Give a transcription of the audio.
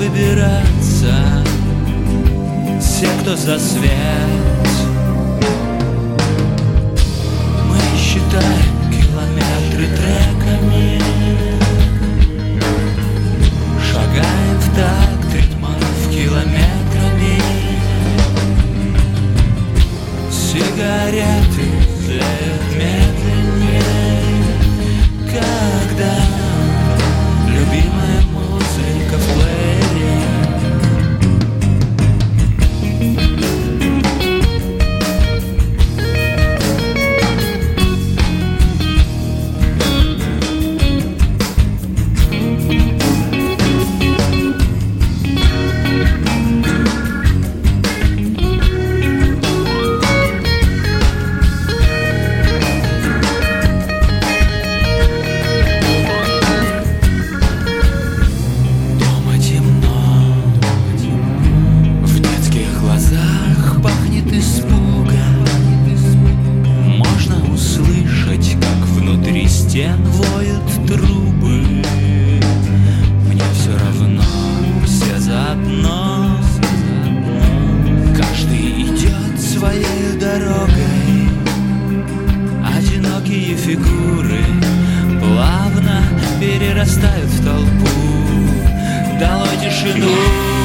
выбираться все, кто за свет. Мы считаем километры треками, шагаем в такт ритмов километрами. Сигареты тлеют медленнее, когда любимая музыка в плеере. Стен воют трубы. Мне все равно, все заодно. Каждый идет своей дорогой. Одинокие фигуры плавно перерастают в толпу. Долой тишину.